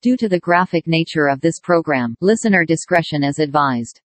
Due to the graphic nature of this program, listener discretion is advised.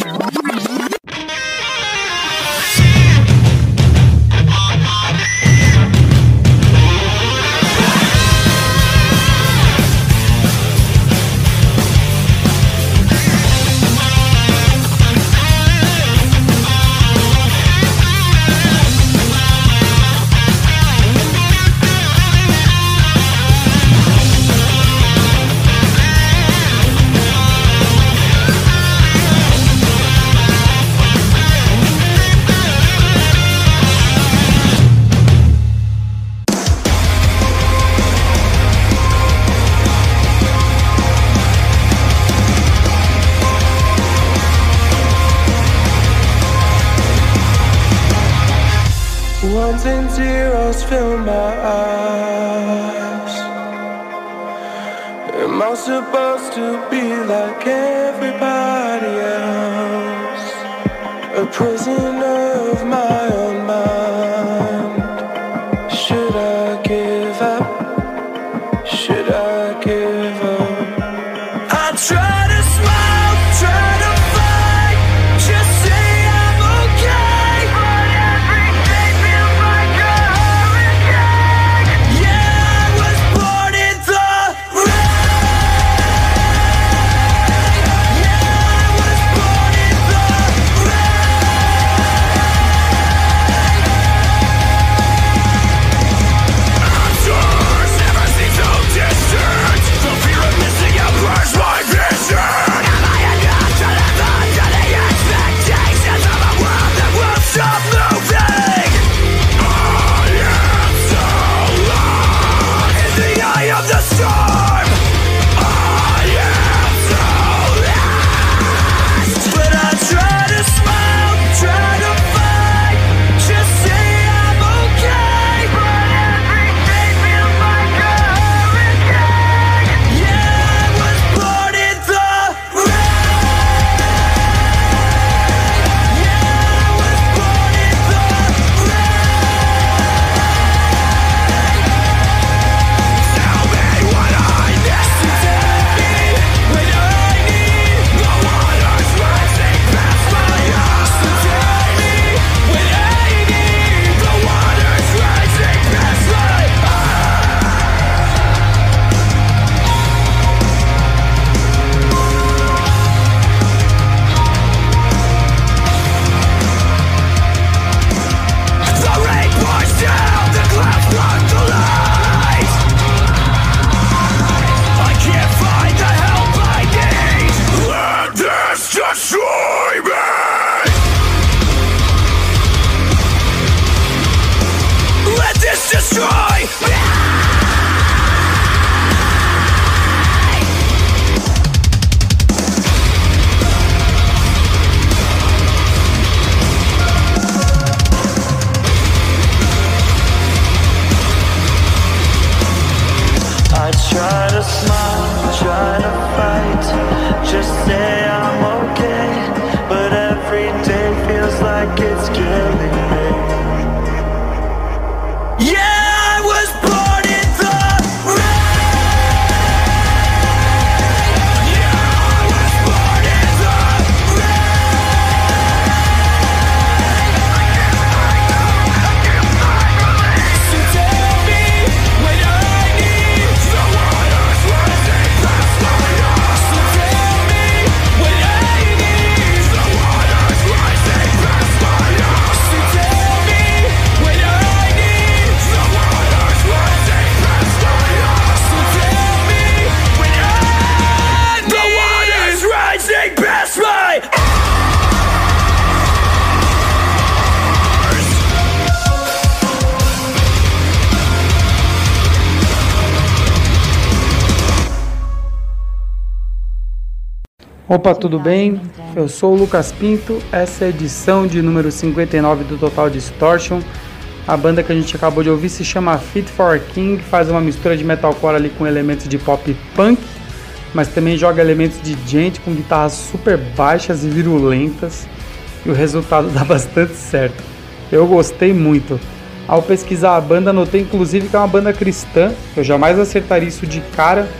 Ones and zeros fill my eyes. Am I supposed to be like everybody else? A prisoner of my own mind. Should I give up? Should I give up? I try to smile, try to fight, just say I'm okay, but everything feels like a hurricane. Yeah, I was born in the rain. Yeah, I was born in the rain. Outdoors never seems so distant. The fear of missing out blurs my vision. Am I enough to live under the expectations of a world that won't stop moving? I am so lost in the eye of the storm. I am so lost, but I try to smile, try to fight, just say I'm okay, but everything feels like a hurricane. Yeah, I was born in the rain. Yeah, I was born in the rain. Tell me what I need. Tell me what I need. The water's rising past my eyes. Tell me what I need. The water's rising past my The rain pours down, the clouds block the light. I can't find the help I need. Let this destroy me. Let this destroy me. I try to smile, try to fight, just say I'm okay, but every day feels like it's killing me. Yeah, I was born in the rain. Yeah, I was born in the rain. So tell me what I need. The water's rising past my eyes. So tell me what I need. The water's rising past my eyes. So tell me what I need. The water's rising past my eyes. So tell me what I need. The water's rising past my eyes. Opa, tudo bem? Eu sou o Lucas Pinto, essa é a edição de número 59 do Total Distortion. A banda que a gente acabou de ouvir se chama Fit for a King, faz uma mistura de metalcore ali com elementos de pop punk, mas também joga elementos de djent com guitarras super baixas e virulentas, e o resultado dá bastante certo. Eu gostei muito. Ao pesquisar a banda, notei inclusive que é uma banda cristã, eu jamais acertaria isso de cara,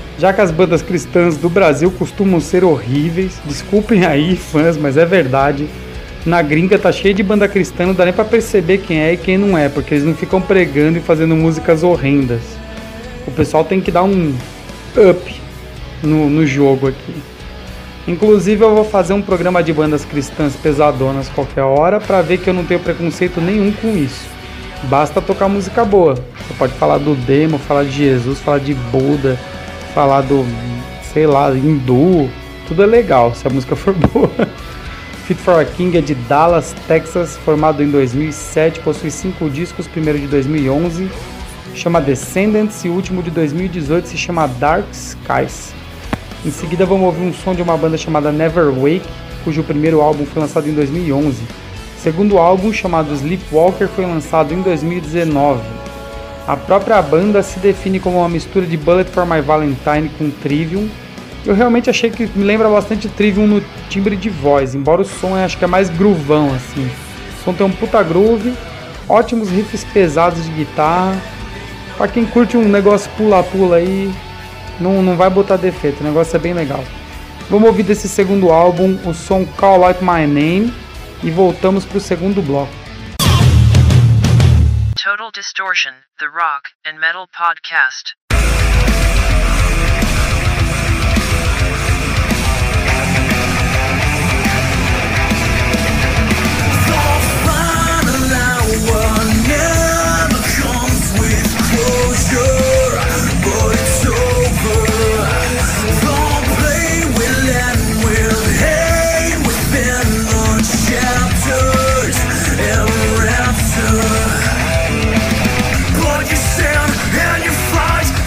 Já que as bandas cristãs do Brasil costumam ser horríveis, desculpem aí fãs, mas é verdade. Na gringa tá cheio de banda cristã, não dá nem pra perceber quem é e quem não é, porque eles não ficam pregando e fazendo músicas horrendas. O pessoal tem que dar um up no jogo aqui. Inclusive eu vou fazer um programa de bandas cristãs pesadonas qualquer hora pra ver que eu não tenho preconceito nenhum com isso. Basta tocar música boa. Você pode falar do demo, falar de Jesus, falar de Buda, falar do, sei lá, hindu. Tudo é legal se a música for boa. Fit for a King é de Dallas, Texas, formado em 2007, possui 5 discos, primeiro de 2011, chama Descendants, e o último de 2018 se chama Dark Skies. Em seguida vamos ouvir um som de uma banda chamada Never Wake, cujo primeiro álbum foi lançado em 2011. O segundo álbum, chamado Sleepwalker, foi lançado em 2019. A própria banda se define como uma mistura de Bullet for My Valentine com Trivium. Eu realmente achei que me lembra bastante Trivium no timbre de voz, embora o som acho que é mais groovão assim. O som tem um puta groove, ótimos riffs pesados de guitarra. Pra quem curte um negócio pula-pula aí, não vai botar defeito, o negócio é bem legal. Vamos ouvir desse segundo álbum o som Call Out My Name e voltamos pro segundo bloco. Total Distortion, the Rock and Metal Podcast. But you stand and you fight.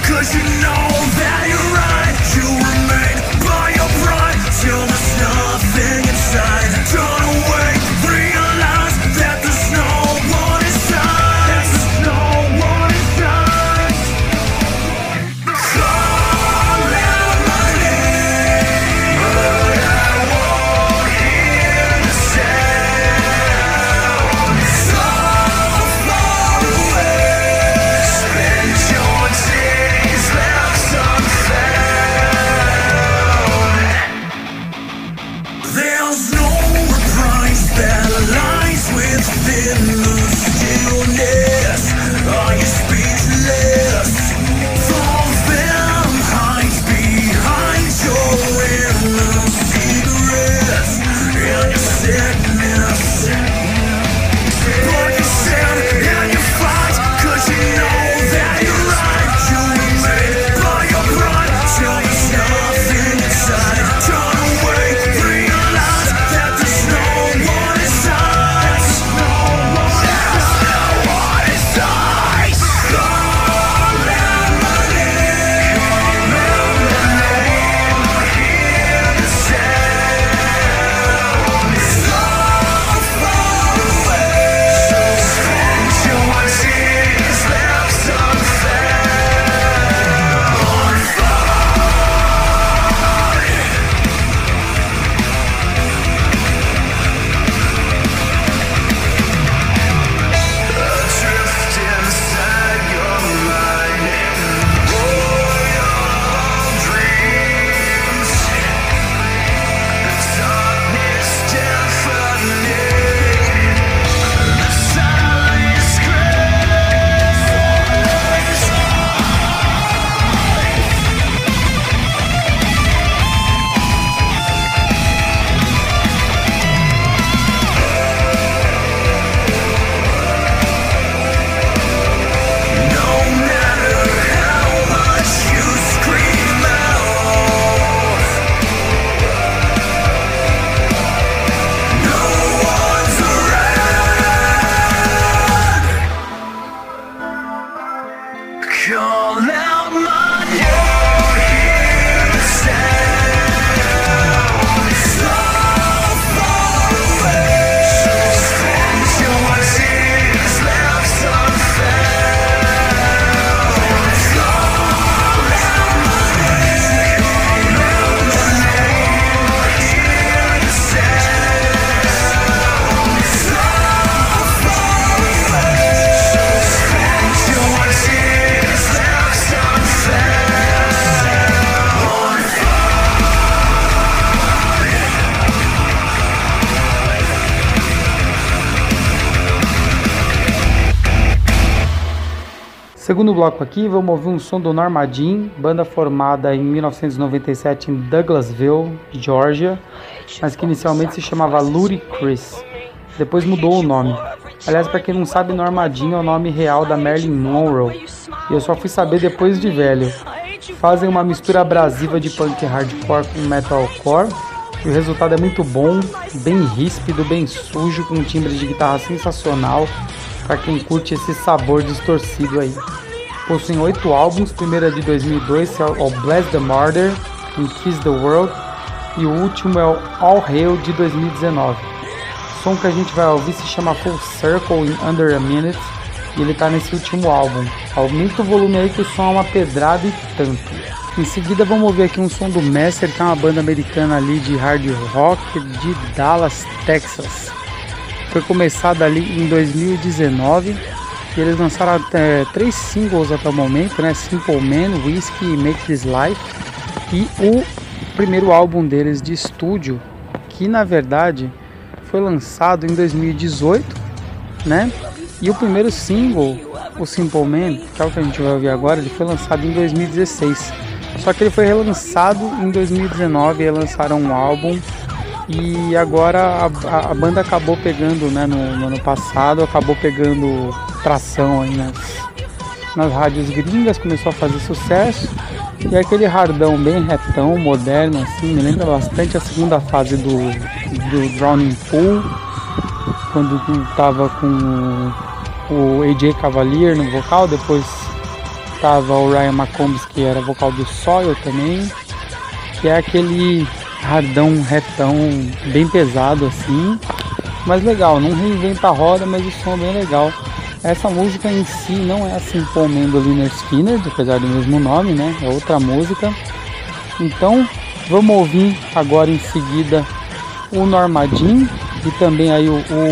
Segundo bloco aqui, vamos ouvir um som do Norma Jean, banda formada em 1997 em Douglasville, Georgia, mas que inicialmente se chamava Ludacris. Depois mudou o nome. Aliás, para quem não sabe, Norma Jean é o nome real da Marilyn Monroe, e eu só fui saber depois de velho. Fazem uma mistura abrasiva de punk hardcore com metalcore, e o resultado é muito bom, bem ríspido, bem sujo, com um timbre de guitarra sensacional, para quem curte esse sabor distorcido aí. Possuem 8 álbuns, o primeiro é de 2002, é o Bless the Murder and Kiss the World, e o último é o All Hail de 2019. O som que a gente vai ouvir se chama Full Circle in Under a Minute, e ele tá nesse último álbum. Aumenta o volume aí que o som é uma pedrada e tanto. Em seguida vamos ouvir aqui um som do Master, que é uma banda americana ali de hard rock de Dallas, Texas. Foi começada ali em 2019 e eles lançaram 3 singles até o momento, né? Simple Man, Whiskey e Make This Life, e o primeiro álbum deles de estúdio, que na verdade foi lançado em 2018, né? E o primeiro single, o Simple Man, que é o que a gente vai ouvir agora, ele foi lançado em 2016. Só que ele foi relançado em 2019 e lançaram um álbum. E agora a banda acabou pegando, né, no ano passado, acabou pegando tração aí nas rádios gringas, começou a fazer sucesso. E é aquele hardão bem retão, moderno, assim, me lembra bastante a segunda fase do Drowning Pool, quando tava com o AJ Cavalier no vocal, depois tava o Ryan McCombs, que era vocal do Soil também, que é aquele hardão, retão, bem pesado assim, mas legal, não reinventa a roda, mas o som é bem legal. Essa música em si não é assim Simple Man do Lynyrd Skynyrd, apesar do mesmo nome, né? É outra música. Então vamos ouvir agora em seguida o Norma Jean e também aí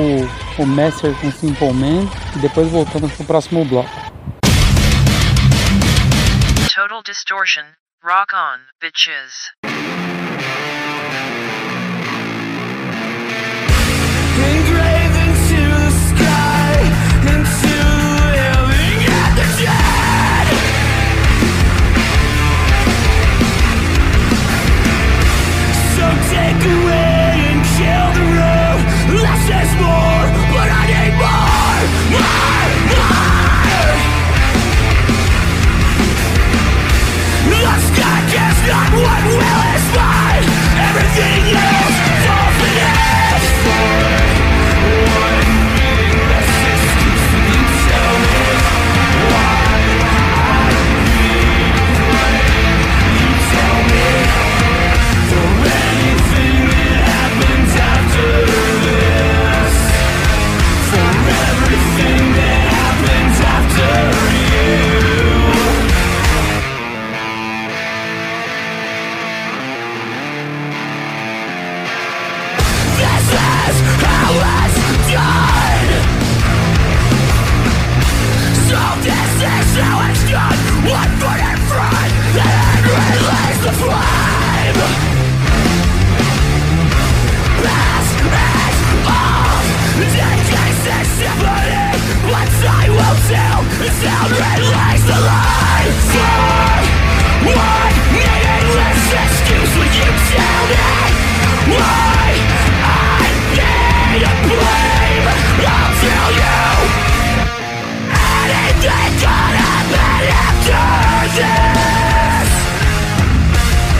o Master com Simple Man, e depois voltamos pro próximo bloco. Total Distortion. Rock on, bitches. Engraven to the sky, into the living and the dead. So take away and kill the road. Less is more, but I need more, more. The sky cares not what will is mine. Everything else falls beneath. One being resistance, and you tell me why I replay. You tell me for anything that happens after this, for everything that happens after you. This is how it's done. So this is how it's done. One foot in front, and release the flame. Pass is off. Decades is symphony. What I will do is sound release the light. For what meaningless excuse will you tell me? Why I need a blame? I'll tell you. Anything could happen after this.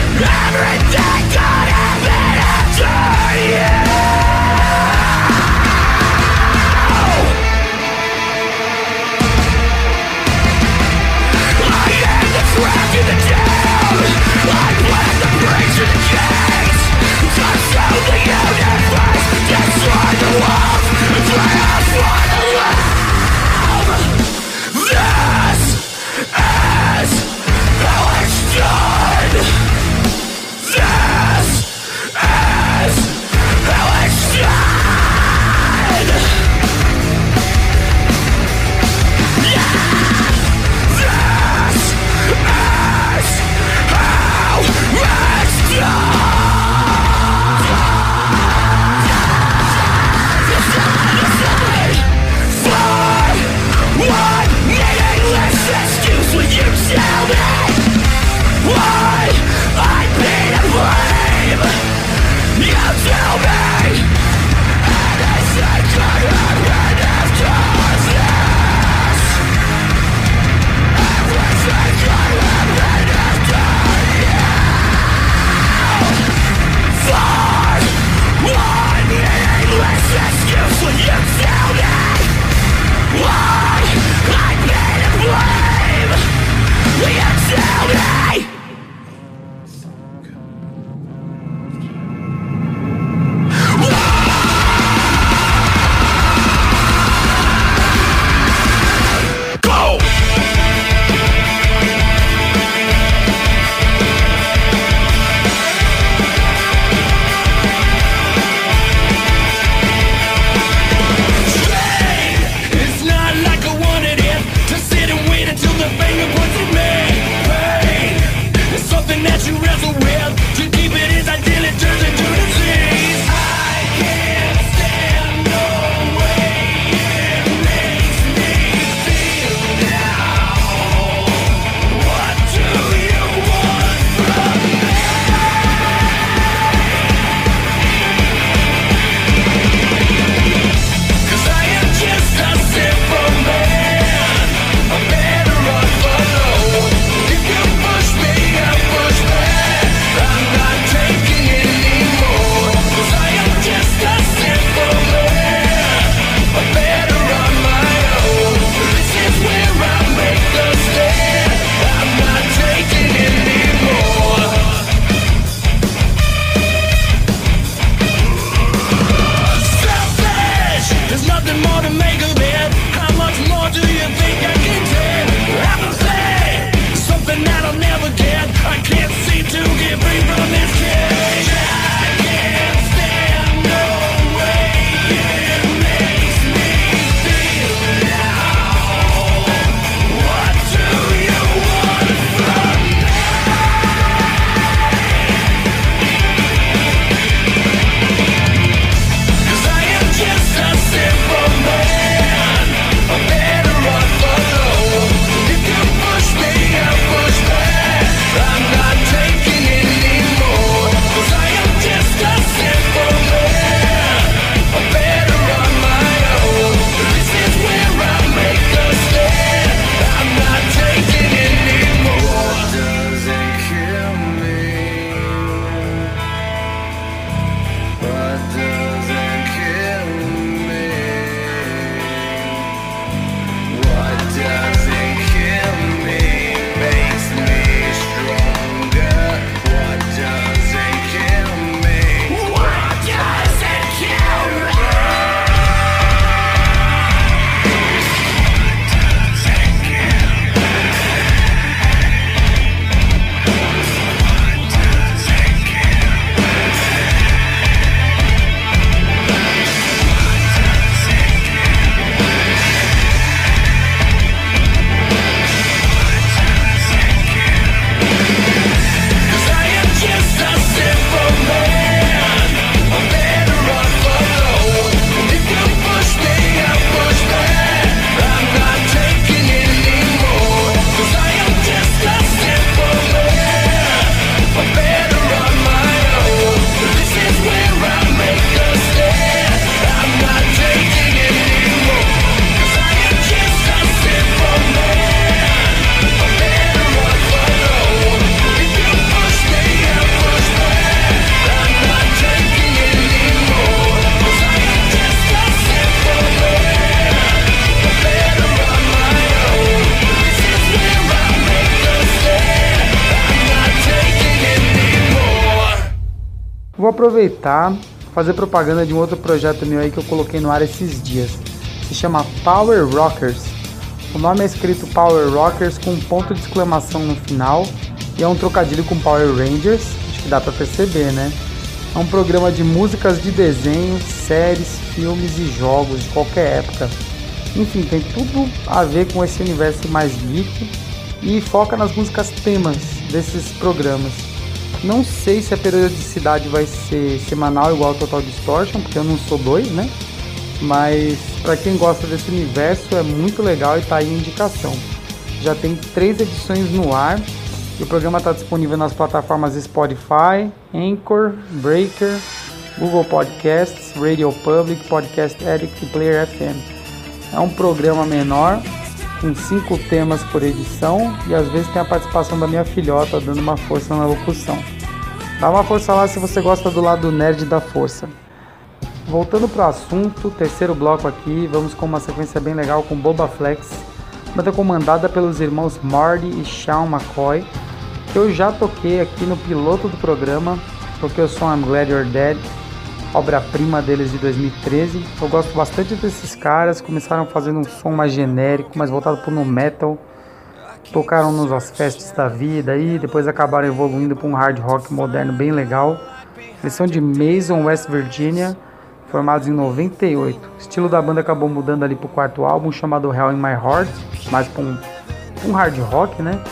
Vou aproveitar e fazer propaganda de um outro projeto meu aí que eu coloquei no ar esses dias. Se chama Power Rockers. O nome é escrito Power Rockers com um ponto de exclamação no final e é um trocadilho com Power Rangers, acho que dá pra perceber, né? É um programa de músicas de desenho, séries, filmes e jogos de qualquer época. Enfim, tem tudo a ver com esse universo mais geek e foca nas músicas temas desses programas. Não sei se a periodicidade vai ser semanal igual ao Total Distortion, porque eu não sou doido, né? Mas para quem gosta desse universo é muito legal e tá aí a indicação. Já tem 3 edições no ar e o programa está disponível nas plataformas Spotify, Anchor, Breaker, Google Podcasts, Radio Public, Podcast Addict e Player FM. É um programa menor, com 5 temas por edição e às vezes tem a participação da minha filhota dando uma força na locução. Dá uma força lá se você gosta do lado nerd da força. Voltando para o assunto, terceiro bloco aqui, vamos com uma sequência bem legal com Boba Flex, banda comandada pelos irmãos Marty e Sean McCoy, que eu já toquei aqui no piloto do programa, porque o som I'm Glad You're Dead, obra-prima deles de 2013. Eu gosto bastante desses caras, começaram fazendo um som mais genérico, mais voltado para o nu metal, tocaram nos Ozfests da vida e depois acabaram evoluindo para um hard rock moderno bem legal. Eles são de Mason, West Virginia, formados em 98. O estilo da banda acabou mudando ali pro 4º álbum, chamado Hell in My Heart, mais para um hard rock, né?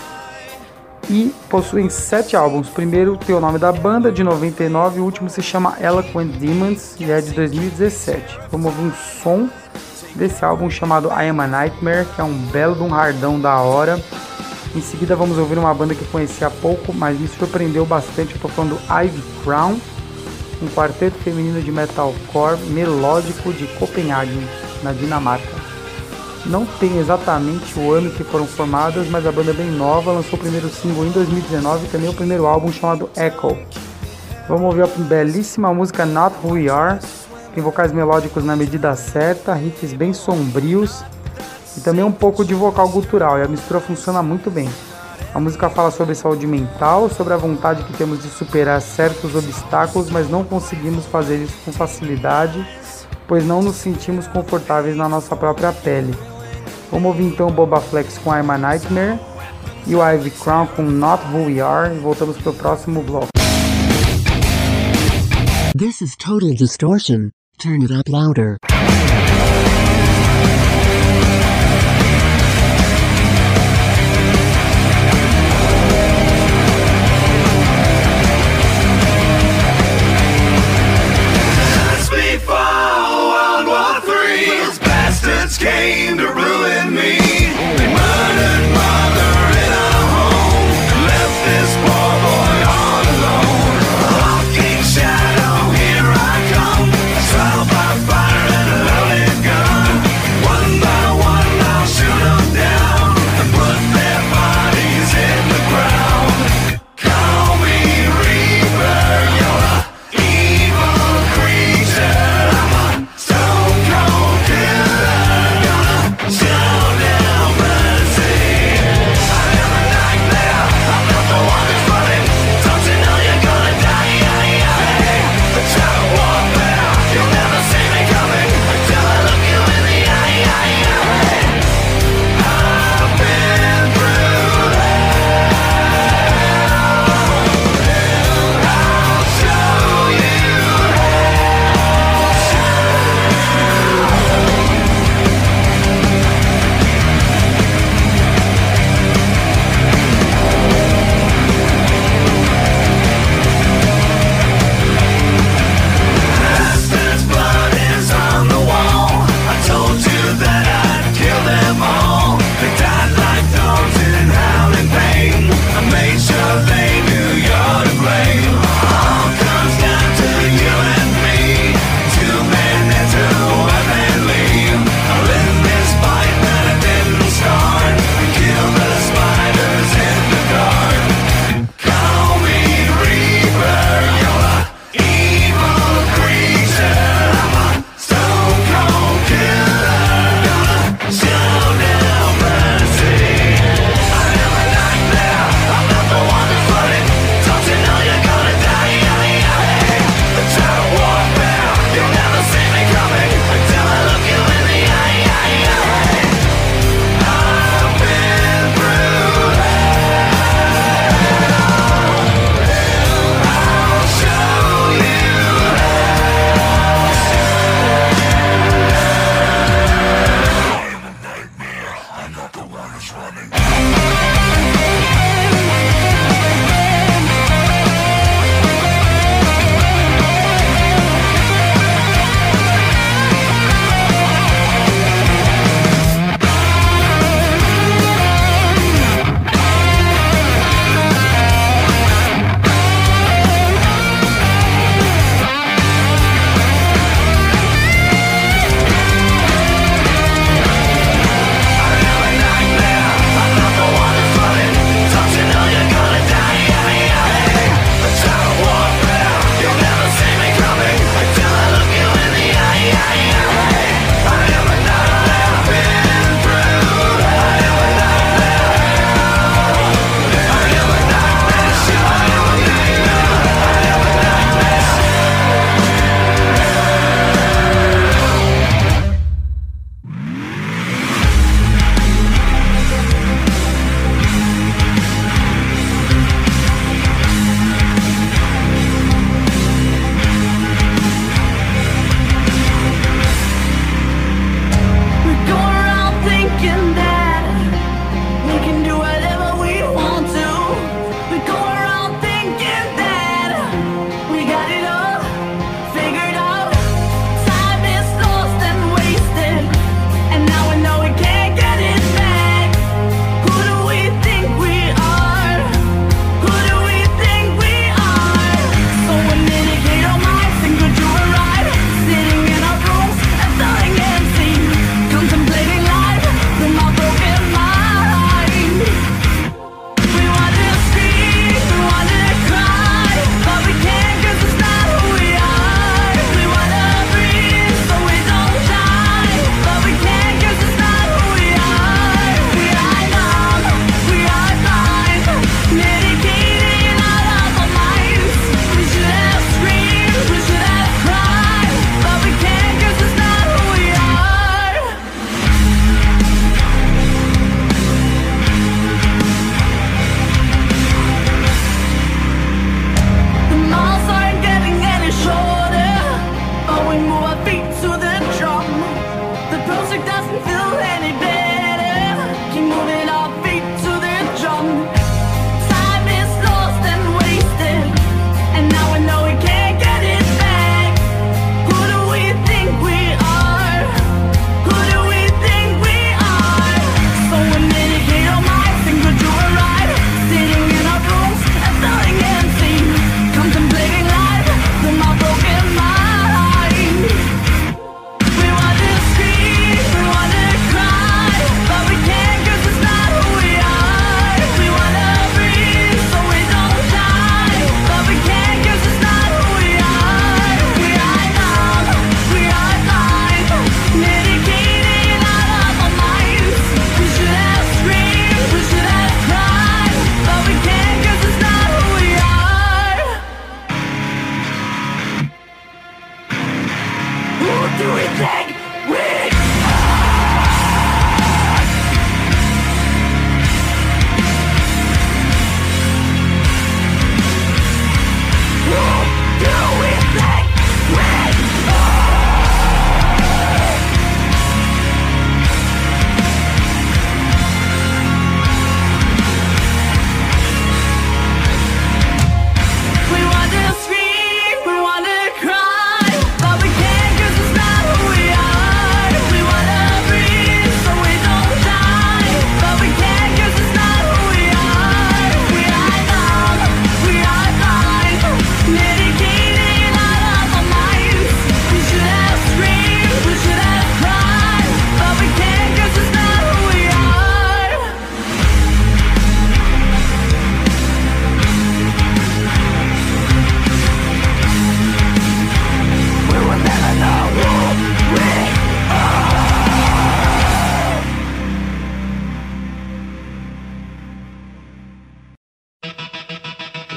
E possuem 7 álbuns. O primeiro tem o nome da banda, de 99, e o último se chama Eloquent Demons e é de 2017. Vamos ouvir um som desse álbum chamado I Am a Nightmare, que é um belo de um hardão da hora. Em seguida vamos ouvir uma banda que conheci há pouco, mas me surpreendeu bastante. Eu tô falando do Ivy Crown, um quarteto feminino de metalcore melódico de Copenhague, na Dinamarca. Não tem exatamente o ano que foram formadas, mas a banda é bem nova, lançou o primeiro single em 2019 e também o primeiro álbum chamado Echo. Vamos ouvir a belíssima música Not Who We Are, tem vocais melódicos na medida certa, riffs bem sombrios e também um pouco de vocal gutural, e a mistura funciona muito bem. A música fala sobre saúde mental, sobre a vontade que temos de superar certos obstáculos, mas não conseguimos fazer isso com facilidade, pois não nos sentimos confortáveis na nossa própria pele. Vamos ouvir então o Boba Flex com I'm a Nightmare e o Ivy Crown com Not Who We Are, e voltamos para o próximo bloco. This is Total Distortion. Turn it up louder. Came to ruin me. They murdered mother in our home, left this poor boy all alone. Walking shadow, here I come, trial by fire and a lonely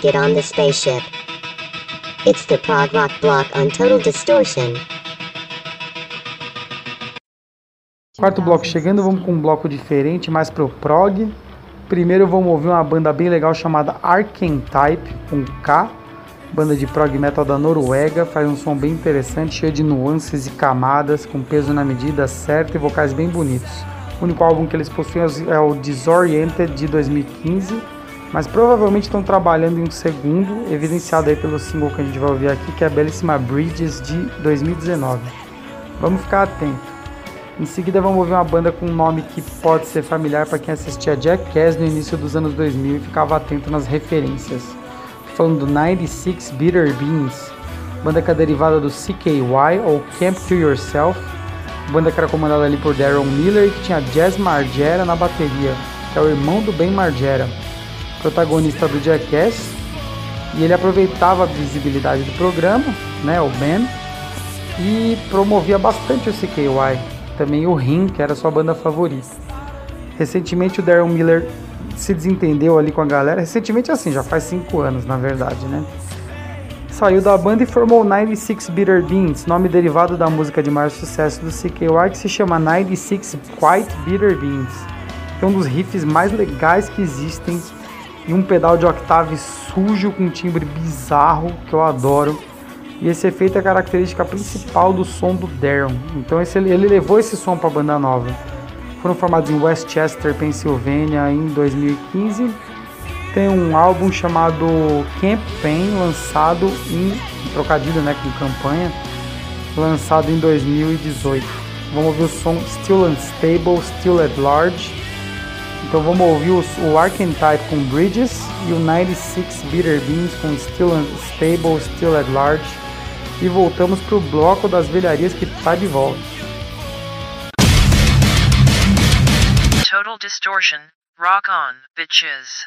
get on the spaceship. It's the prog rock block on Total Distortion. Quarto bloco chegando, vamos com um bloco diferente, mais pro prog. Primeiro vamos ouvir uma banda bem legal chamada Archetype, com K. Banda de prog metal da Noruega, faz um som bem interessante, cheio de nuances e camadas, com peso na medida certa e vocais bem bonitos. O único álbum que eles possuem é o Disoriented de 2015, mas provavelmente estão trabalhando em um segundo, evidenciado aí pelo single que a gente vai ouvir aqui, que é a belíssima Bridges de 2019. Vamos ficar atento. Em seguida vamos ouvir uma banda com um nome que pode ser familiar para quem assistia Jackass no início dos anos 2000 e ficava atento nas referências. Falando do 96 Bitter Beans, banda que é derivada do CKY ou Camp to Yourself, banda que era comandada ali por Darren Miller e que tinha Jazz Margera na bateria, que é o irmão do Ben Margera, protagonista do Jackass, e ele aproveitava a visibilidade do programa, né, o Ben, e promovia bastante o CKY, também o Rim, que era sua banda favorita. Recentemente o Darren Miller se desentendeu ali com a galera, recentemente assim, já faz 5 anos na verdade, né? Saiu da banda e formou 96 Bitter Beans, nome derivado da música de maior sucesso do CKY, que se chama 96 Quite Bitter Beans. É um dos riffs mais legais que existem e um pedal de octave sujo com um timbre bizarro que eu adoro. E esse efeito é a característica principal do som do Darren. Então ele levou esse som para a banda nova. Foram formados em Westchester, Pensilvânia, em 2015. Tem um álbum chamado Campaign, lançado em trocadilho, né, com campanha, lançado em 2018. Vamos ouvir o som Still Unstable, Still at Large. Então vamos ouvir o Archetype com Bridges e o 96 Bitter Beans com Still Unstable, Still at Large. E voltamos pro bloco das velharias que tá de volta. Total Distortion, rock on, bitches.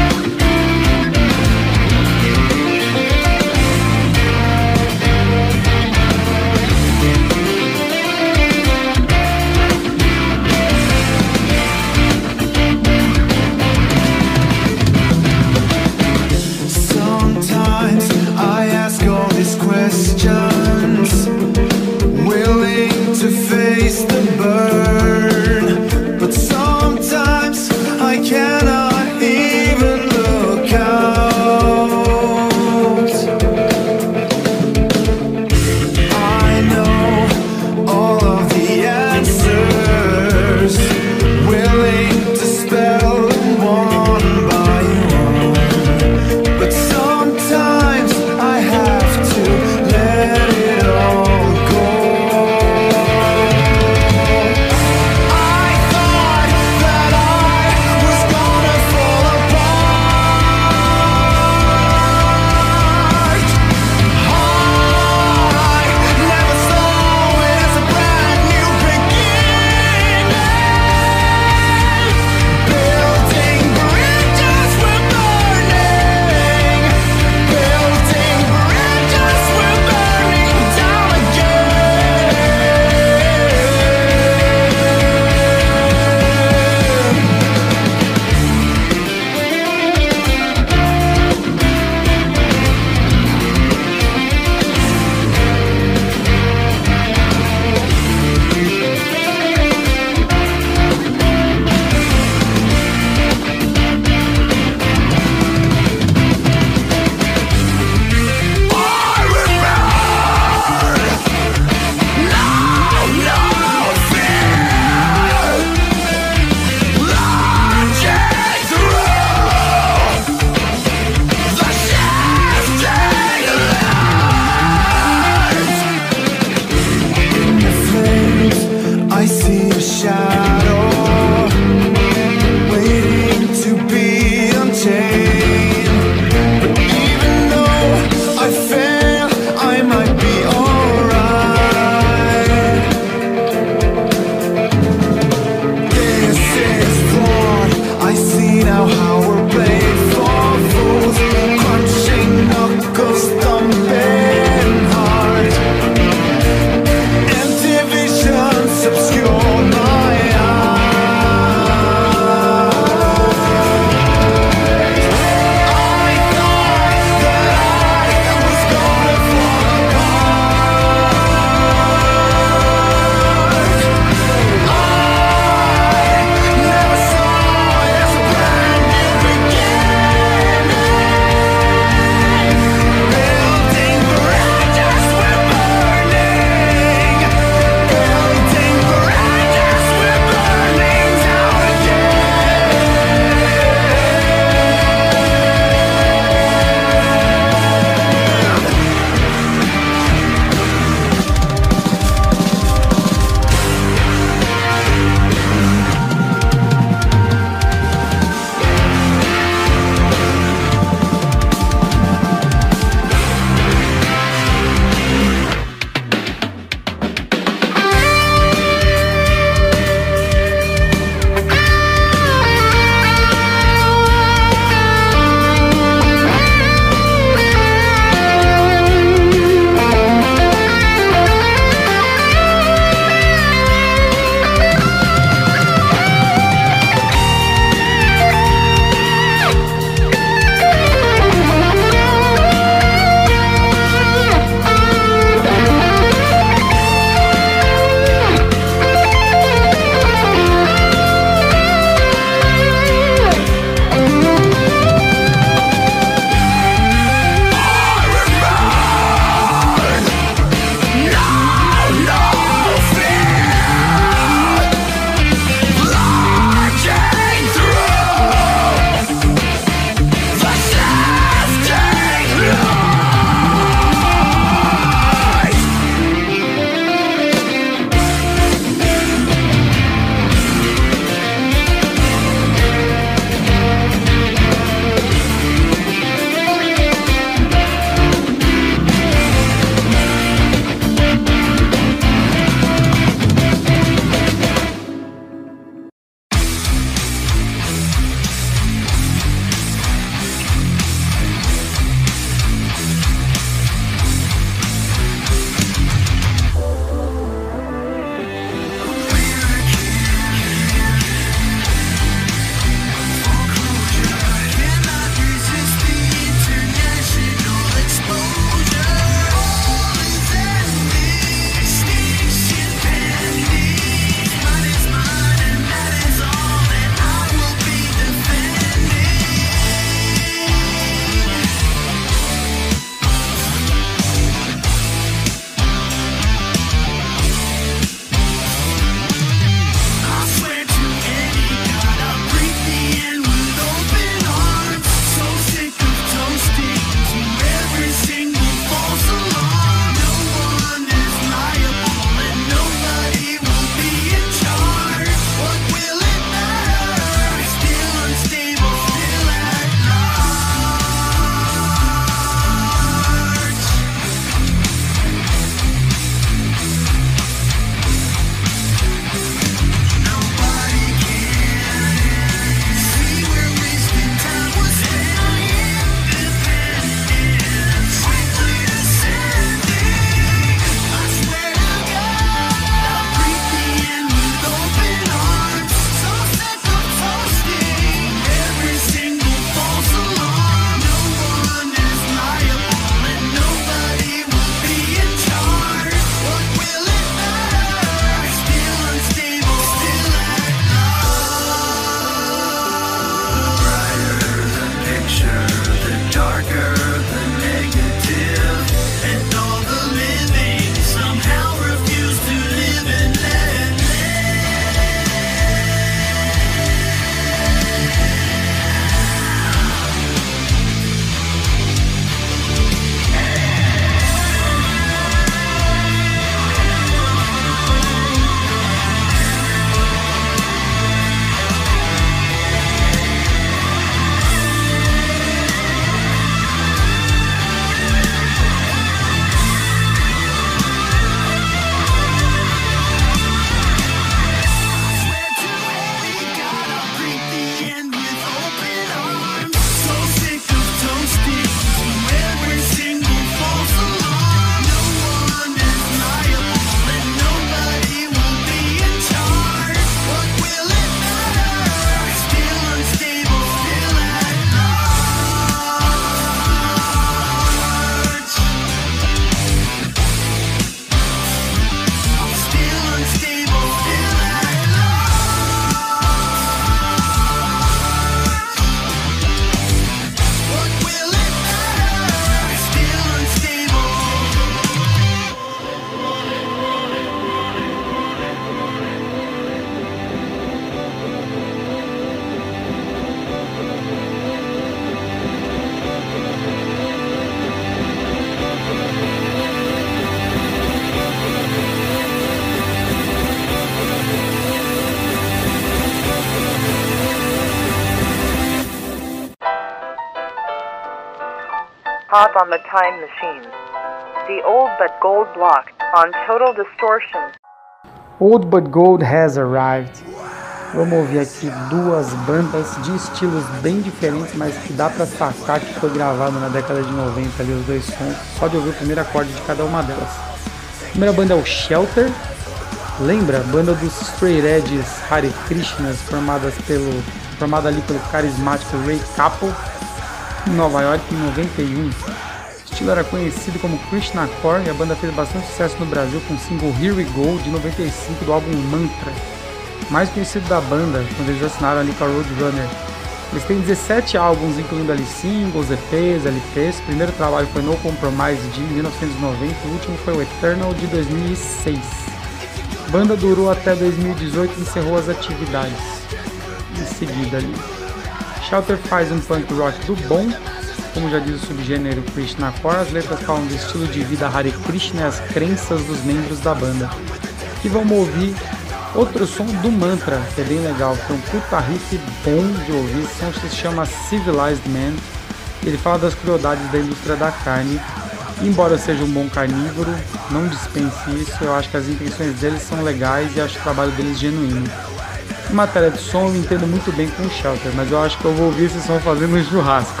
hop on the time machine. The old but gold block on Total Distortion. Old But Gold Has Arrived. Vamos ouvir aqui duas bandas de estilos bem diferentes, mas que dá pra sacar que foi gravado na década de 90 ali os dois sons, só de ouvir o primeiro acorde de cada uma delas. A primeira banda é o Shelter. Lembra? Banda dos Straight Edges Hare Krishnas, formada ali pelo carismático Ray Capel, em Nova York em 91. O estilo era conhecido como Krishnacore e a banda fez bastante sucesso no Brasil com o single Here We Go de 95 do álbum Mantra, mais conhecido da banda quando eles assinaram ali com a Roadrunner. Eles têm 17 álbuns, incluindo ali singles, EPs, LPs. O primeiro trabalho foi No Compromise de 1990, o último foi o Eternal de 2006. A banda durou até 2018 e encerrou as atividades em seguida ali. Shelter faz um punk rock do bom, como já diz o subgênero Krishnacore. As letras falam do estilo de vida Hare Krishna e as crenças dos membros da banda. E vamos ouvir outro som do Mantra, que é bem legal, que é um puta riff bom de ouvir. Esse som se chama Civilized Man. Ele fala das crueldades da indústria da carne. Embora seja um bom carnívoro, não dispense isso. Eu acho que as intenções deles são legais e acho o trabalho deles genuíno. Em matéria de som, eu entendo muito bem com o Shelter, mas eu acho que eu vou ouvir esse som fazendo um churrasco.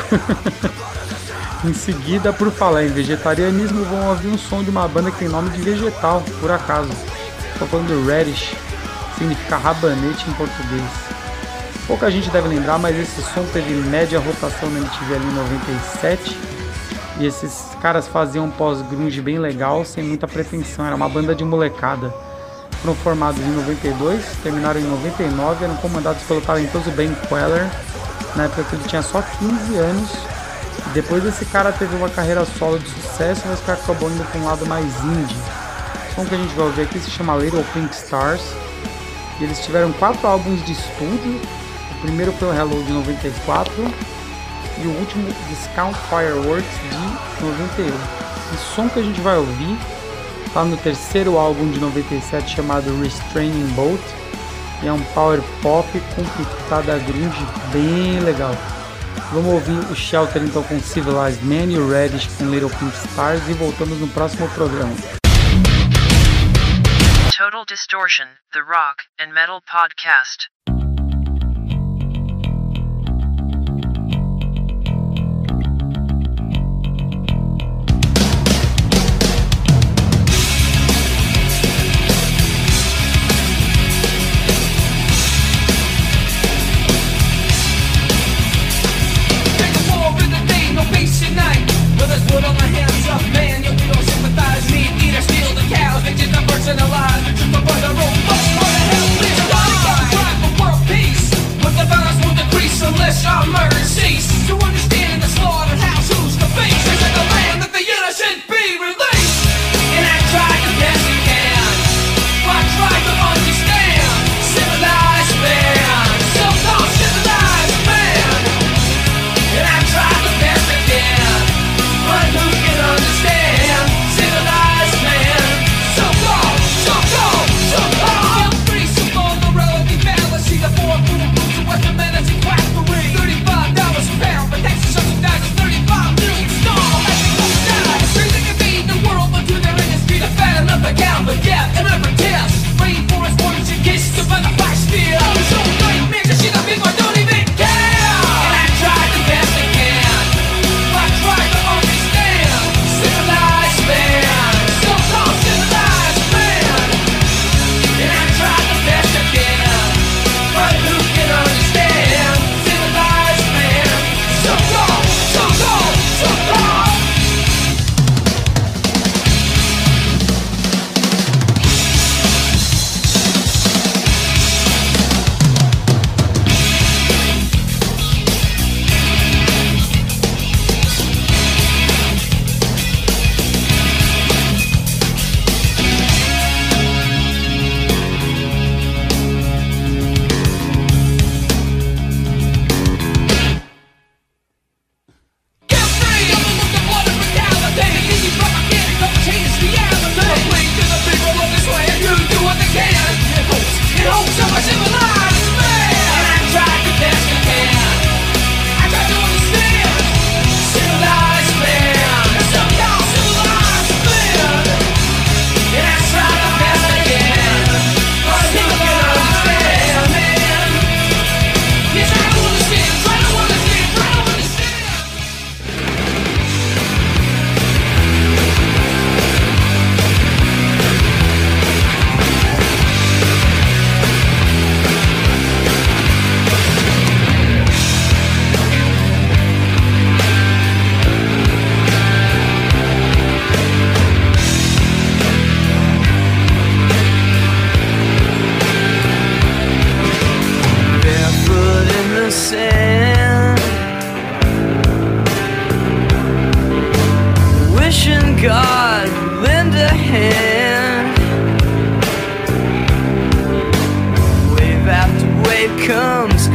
Em seguida, por falar em vegetarianismo, vão ouvir um som de uma banda que tem nome de vegetal, por acaso. Estou falando do Radish, que significa rabanete em português. Pouca gente deve lembrar, mas esse som teve média rotação na MTV ali em 97. E esses caras faziam um pós-grunge bem legal, sem muita pretensão. Era uma banda de molecada. Foram formados em 92, terminaram em 99, eram comandados pelo talentoso Ben Queller, na época que ele tinha só 15 anos. E depois esse cara teve uma carreira solo de sucesso, mas que acabou indo para um lado mais indie. O som que a gente vai ouvir aqui se chama Little Pink Stars. E eles tiveram 4 álbuns de estúdio. O primeiro foi o Hello de 94 e o último Discount Fireworks de 91. O som que a gente vai ouvir tá no terceiro álbum de 97 chamado Restraining Boat, e é um power pop com pitada grunge bem legal. Vamos ouvir o Shelter então com Civilized Man e o Radish com Little Pink Stars e voltamos no próximo programa. Total Distortion, the Rock and Metal Podcast. Put on my hands up, man, you don't sympathize me. Eat or steal the cows, they just a person alive. They just a bunch of robots, what the hell, please die. Fight for world peace, but the violence will decrease unless our murder cease. To understand the slaughterhouse, who's the face? Is it the land that the innocent be released? And I tried the best I can, I tried to understand. Civilized man, so-called civilized man. And I tried the best I can, but who can understand? Civilized man, so-called, so-called, so-called. Free, so vulnerability, fallacy, the four food groups of Western menacing quackery. $35 a pound, but that's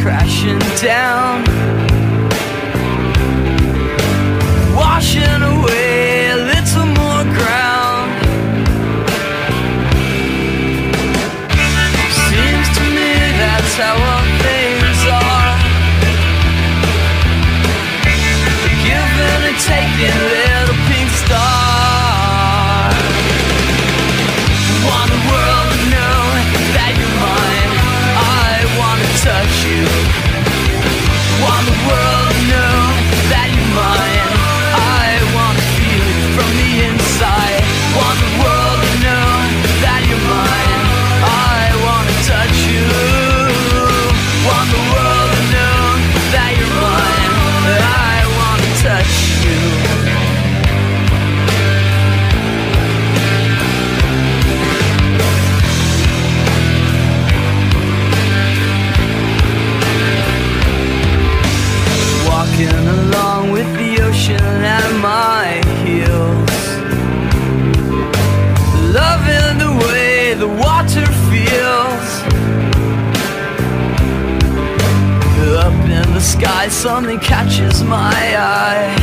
crashing down, washing away a little more ground. Seems to me that's how all things are, giving and taking, little pink star. Want the world to know that you're mine, I wanna touch you. Want the world to know that you're mine, I wanna feel it from the inside. Want the world to know that you're mine, I wanna touch you. Want the world to know that you're mine, I wanna touch you. Walking along with the ocean at my heels, loving the way the water feels. Up in the sky something catches my eye,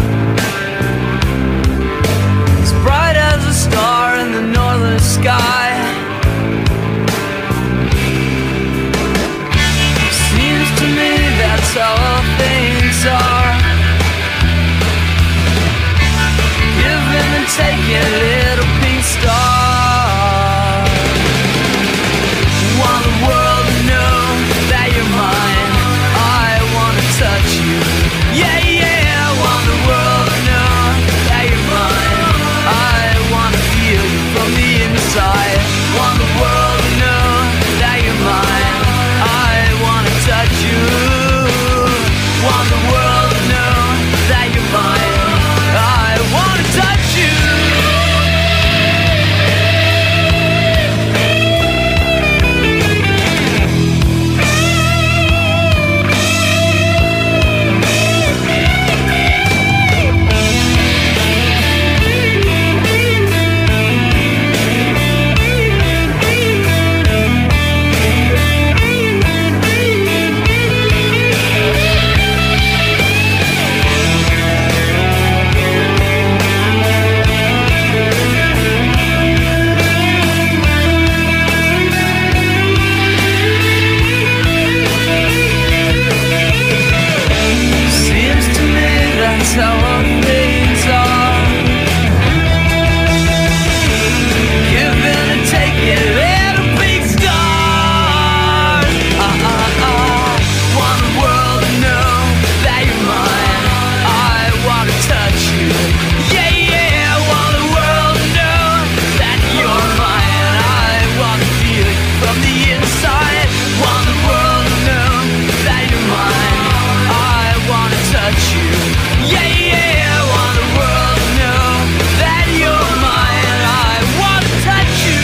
as bright as a star in the northern sky. Seems to me that's how all things are, giving and taking, little pink star. Want the world to know that you're mine, I wanna touch you. Yeah, yeah, want the world to know that you're mine, I wanna feel you from the inside. Want the world to know that you're mine, I wanna touch you. Want the world to know that you're mine, I wanna touch you. Seems to me that's how all things are, giving and taking, little big stars. Want the world to know that you're mine, I wanna touch you. Yeah, yeah, want the world to know that you're mine, I wanna feel it from the inside. Want the world to know that you're mine, I wanna touch you. Yeah, yeah, want the world to know that you're mine, I wanna touch you.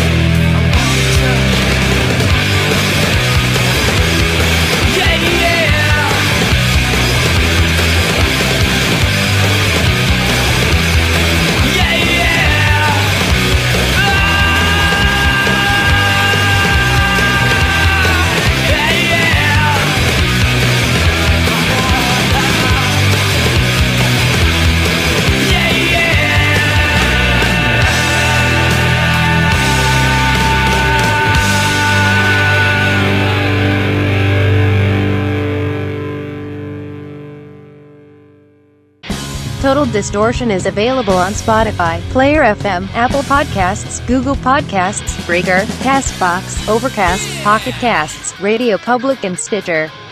Yeah, yeah. Yeah, yeah. Yeah, yeah. Yeah, Total Distortion is available on Spotify, Player FM, Apple Podcasts, Google Podcasts, Breaker, Castbox, Overcast, Pocket Casts, Radio Public and Stitcher.